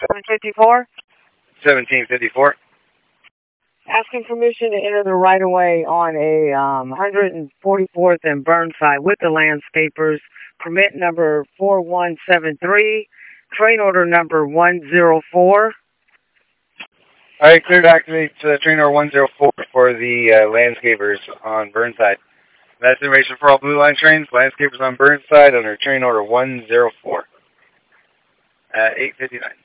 754. 1754. Asking permission to enter the right-of-way on a 144th and Burnside with the landscapers. Permit number 4173. Train order number 104. All right, clear to activate train order 104 for the landscapers on Burnside. That's information for all Blue Line trains. Landscapers on Burnside under train order 104 at 8:59.